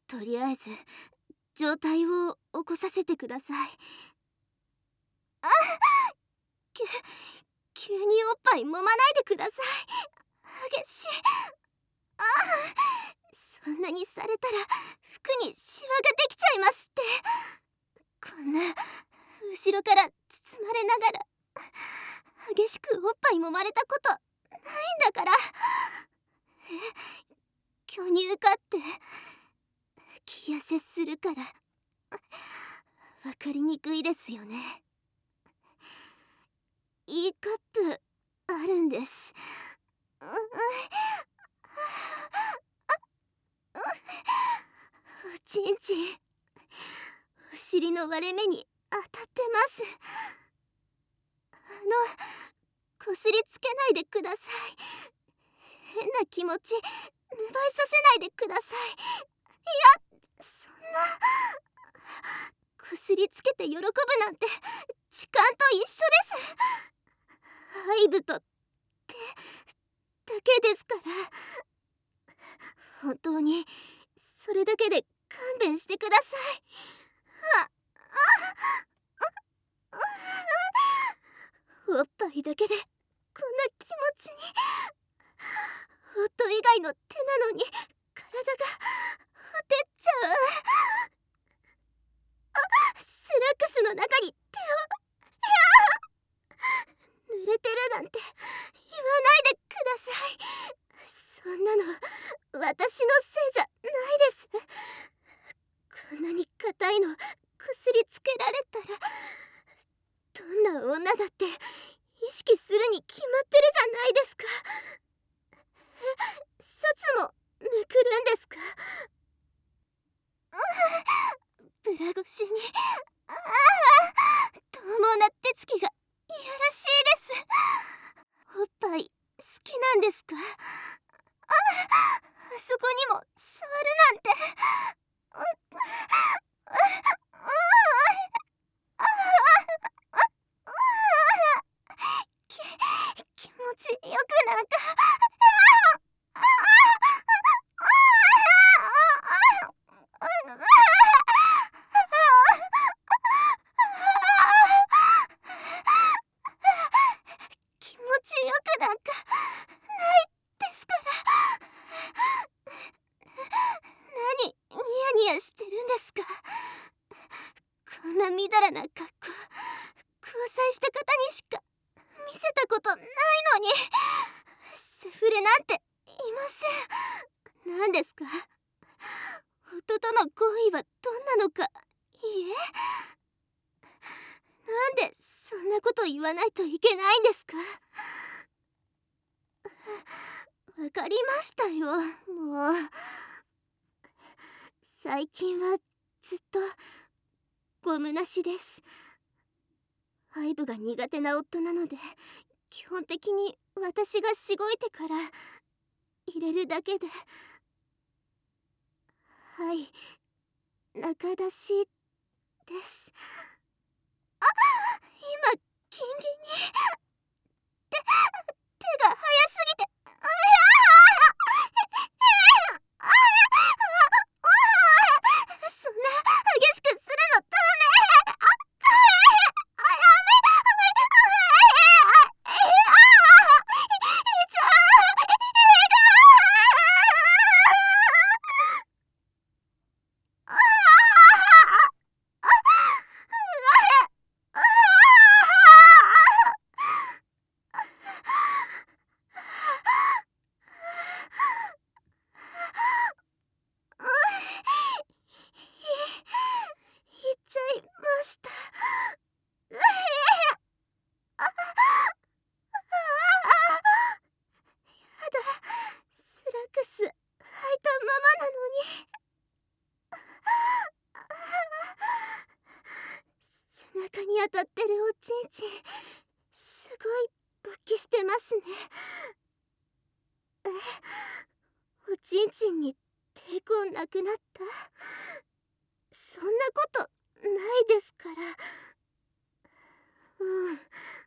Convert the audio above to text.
とりあえず状態を起こさせてください。急におっぱい揉まないでください。激しい。そんなにされたら服にシワができちゃいますって。こんな後ろから包まれながら激しくおっぱい揉まれたことないんだから。巨乳かって気痩せするから分かりにくいですよね。いいカップあるんです。おちんちんお尻の割れ目に当たってます。こすりつけないでください。変な気持ち芽生えさせないでください。いや、そんなこすりつけて喜ぶなんて痴漢と一緒です。愛部とってだけですから。本当にそれだけで勘弁してください。おっぱいだけでこんな気持ちに。夫以外の手なのに体がほてっちゃう。スラックスの中に手を。濡れてるなんて言わないでください。そんなの私のせいじゃないです。こんなに硬いのこすりつけられたらどんな女だって意識するに決まってるじゃないですか。シャツもめくるんですか。ブラ越しに獰猛な手つきがいやらしいです。おっぱい好きなんですか。あそこにも触るなんて。気持ちよくなんか。気持ちよくなんかないですから。何ニヤニヤしてるんですか。こんなみだらな格好交際した方にしか見せたことないのに。セフレなんていません。何ですか。夫との行為はどんなのか。いいえ、なんでそんなこと言わないといけないんですか。わかりましたよ、もう。最近はずっとゴムなしです。ハイブが苦手な夫なので基本的に私がしごいてから入れるだけで。はい、中出しです。今ギンギンに手が早すぎて。そんな激しくするのダメ。言っちゃいました。やだ、スラックス履いたままなのに。背中に当たってるおちんちんすごい勃起してますね。おちんちんに抵抗なくなった。そんなことないですから。うん、